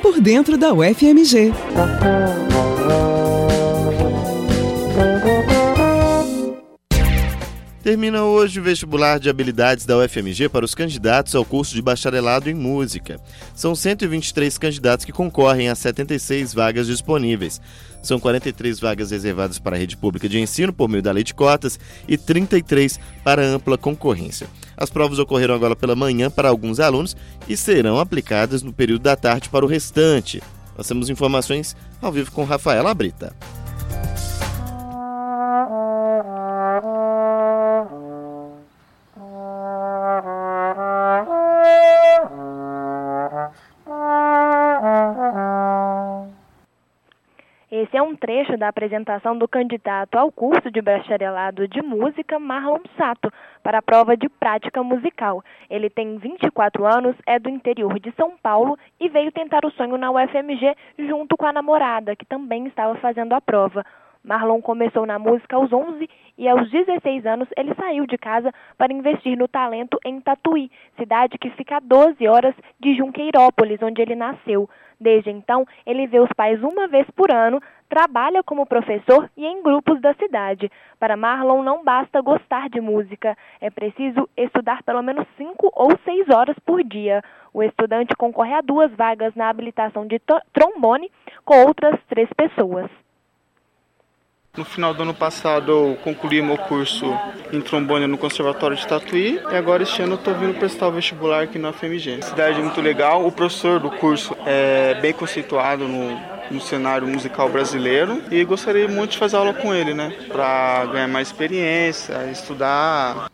por dentro da UFMG. Termina hoje o vestibular de habilidades da UFMG para os candidatos ao curso de bacharelado em música. São 123 candidatos que concorrem a 76 vagas disponíveis. São 43 vagas reservadas para a rede pública de ensino por meio da lei de cotas e 33 para ampla concorrência. As provas ocorreram agora pela manhã para alguns alunos e serão aplicadas no período da tarde para o restante. Nós temos informações ao vivo com Rafaela Brita. Esse é um trecho da apresentação do candidato ao curso de bacharelado de música, Marlon Sato, para a prova de prática musical. Ele tem 24 anos, é do interior de São Paulo e veio tentar o sonho na UFMG junto com a namorada, que também estava fazendo a prova. Marlon começou na música aos 11 e aos 16 anos ele saiu de casa para investir no talento em Tatuí, cidade que fica a 12 horas de Junqueirópolis, onde ele nasceu. Desde então, ele vê os pais uma vez por ano, trabalha como professor e em grupos da cidade. Para Marlon, não basta gostar de música, é preciso estudar pelo menos 5 ou 6 horas por dia. O estudante concorre a 2 vagas na habilitação de trombone com outras 3 pessoas. No final do ano passado eu concluí meu curso em trombone no Conservatório de Tatuí e agora este ano eu estou vindo prestar o vestibular aqui na UFMG. A cidade é muito legal, o professor do curso é bem conceituado no cenário musical brasileiro e gostaria muito de fazer aula com ele, né, para ganhar mais experiência, estudar.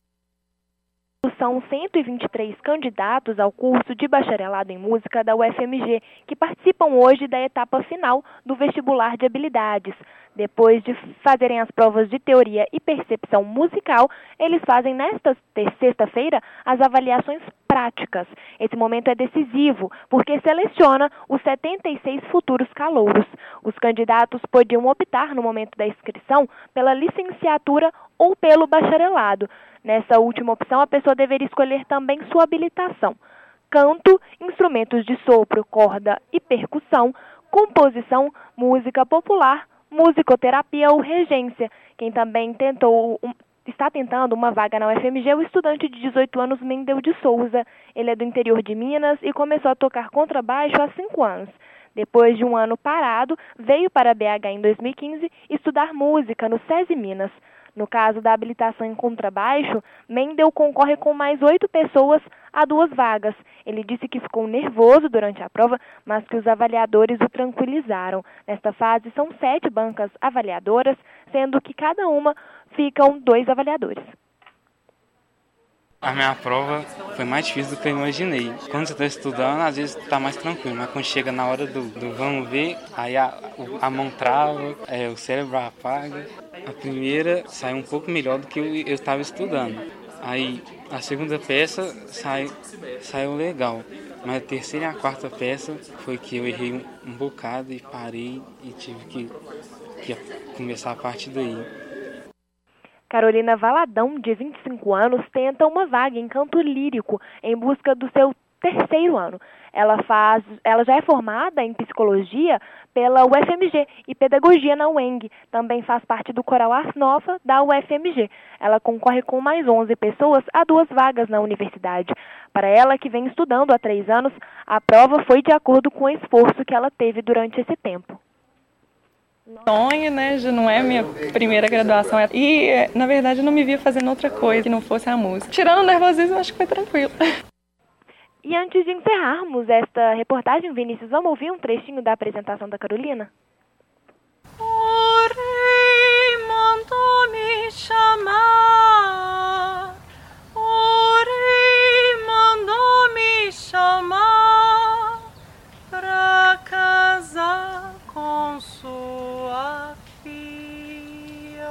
São 123 candidatos ao curso de bacharelado em música da UFMG que participam hoje da etapa final do vestibular de habilidades. Depois de fazerem as provas de teoria e percepção musical, eles fazem nesta sexta-feira as avaliações práticas. Esse momento é decisivo porque seleciona os 76 futuros calouros. Os candidatos podiam optar no momento da inscrição pela licenciatura ou pelo bacharelado. Nessa última opção, a pessoa deveria escolher também sua habilitação: canto, instrumentos de sopro, corda e percussão, composição, música popular, musicoterapia ou regência. Quem também está tentando uma vaga na UFMG é o estudante de 18 anos Mendel de Souza. Ele é do interior de Minas e começou a tocar contrabaixo há 5 anos. Depois de um ano parado, veio para BH em 2015 estudar música no SESI Minas. No caso da habilitação em contrabaixo, Mendel concorre com mais 8 pessoas a 2 vagas. Ele disse que ficou nervoso durante a prova, mas que os avaliadores o tranquilizaram. Nesta fase, são 7 bancas avaliadoras, sendo que cada uma ficam 2 avaliadores. A minha prova foi mais difícil do que eu imaginei. Quando você está estudando, às vezes está mais tranquilo, mas quando chega na hora do vamos ver, aí a mão trava, o cérebro apaga. A primeira saiu um pouco melhor do que eu estava estudando. Aí a segunda peça saiu legal, mas a terceira e a quarta peça foi que eu errei um bocado e parei e tive que começar a partir daí. Carolina Valadão, de 25 anos, tenta uma vaga em canto lírico em busca do seu 3º ano. Ela já é formada em psicologia pela UFMG e pedagogia na UENG. Também faz parte do coral Ars Nova da UFMG. Ela concorre com mais 11 pessoas a 2 vagas na universidade. Para ela, que vem estudando há 3 anos, a prova foi de acordo com o esforço que ela teve durante esse tempo. Sonho, né? Já não é minha primeira graduação. E, na verdade, eu não me via fazendo outra coisa que não fosse a música. Tirando o nervosismo, acho que foi tranquilo. E antes de encerrarmos esta reportagem, Vinícius, vamos ouvir um trechinho da apresentação da Carolina? O rei mandou me chamar. O rei mandou me chamar pra casar com sua filha.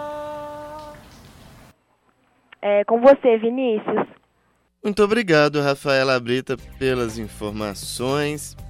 É com você, Vinícius. Muito obrigado, Rafaela Brita, pelas informações.